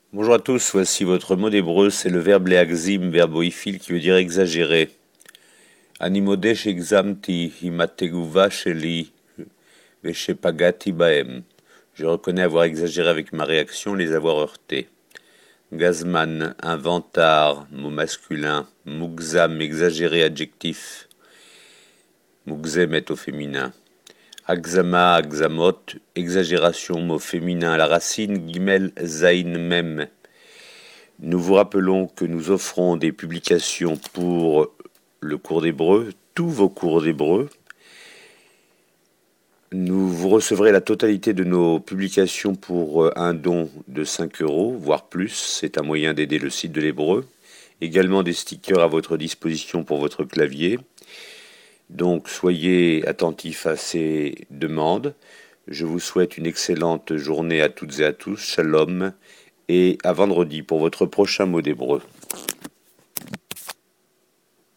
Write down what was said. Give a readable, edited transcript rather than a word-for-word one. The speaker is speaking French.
Bonjour à tous, voici votre mot d'hébreu, c'est le verbe leagzim, verbe oïphile qui veut dire exagérer. Animodesh examti himateguva sheli veshepagati baem. Je reconnais avoir exagéré avec ma réaction, les avoir heurtés. Gazman, inventard, mot masculin. Mugzam, exagéré, adjectif. Mugzem est au féminin. Agzama, agzamot, exagération, mot féminin à la racine, gimel, zain, mem. Nous vous rappelons que nous offrons des publications pour le cours d'hébreu, tous vos cours d'hébreu. Vous recevrez la totalité de nos publications pour un don de 5 euros, voire plus. C'est un moyen d'aider le site de l'hébreu. Également des stickers à votre disposition pour votre clavier. Donc soyez attentifs à ces demandes. Je vous souhaite une excellente journée à toutes et à tous. Shalom. Et à vendredi pour votre prochain mot d'hébreu.